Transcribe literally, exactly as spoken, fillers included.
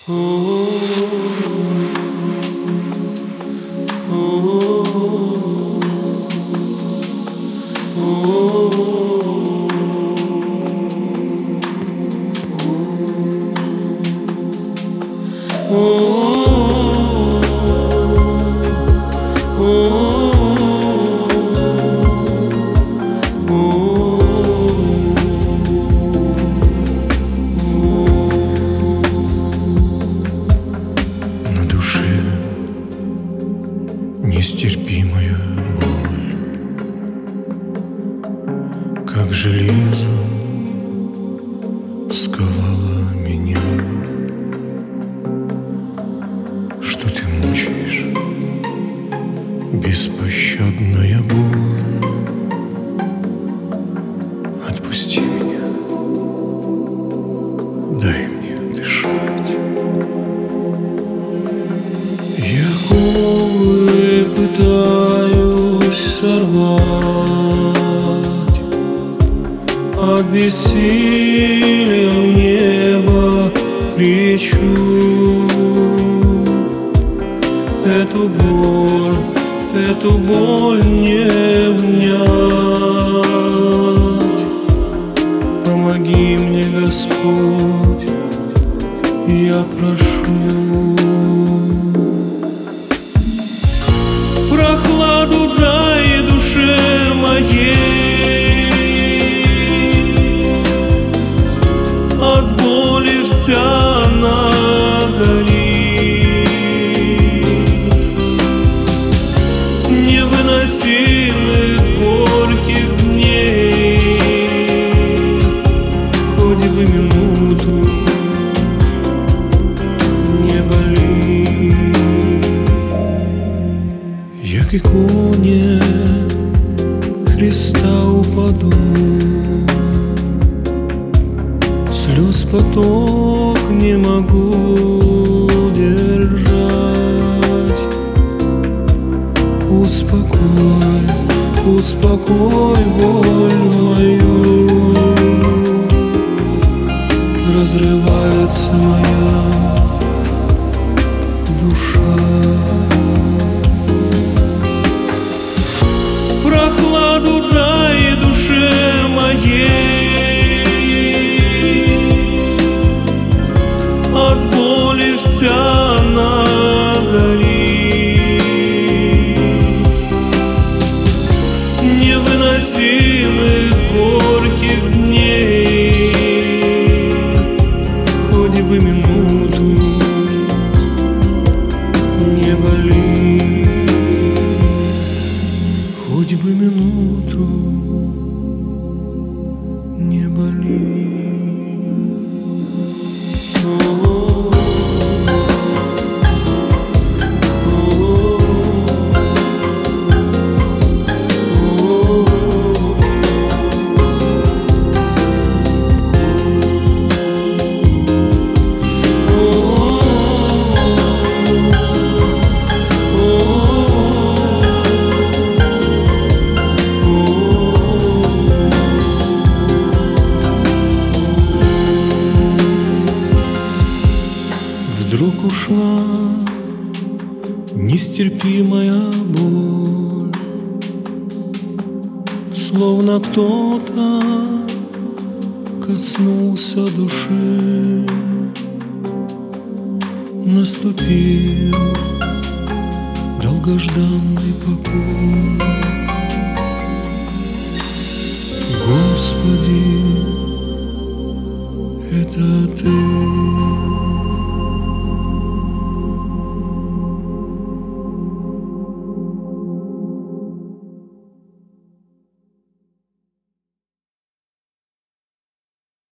На душе нестерпимая боль, как железом сковала меня. Что ты мучаешь, беспощадная боль? Отпусти меня, дай мне дышать. Я губы пытаюсь сорвать, от бессилия в небо кричу. Эту боль, эту боль не унять. Помоги мне, Господь, я прошу. Прохладу дай душе моей, от боли вся она горит. Невыносимых горьких дней, хоть бы минуту не боли. Я к иконе Христа упаду, слез поток не могу держать. Успокой, успокой боль мою, разрывается моя душа. Прохладу дай душе моей, от боли вся она горит. Невыносимых горьких дней, хоть бы минуту не боли. Хоть бы минуту не боли. Вдруг ушла нестерпимая боль, словно кто-то коснулся души. Наступил долгожданный покой. Господи, это Ты.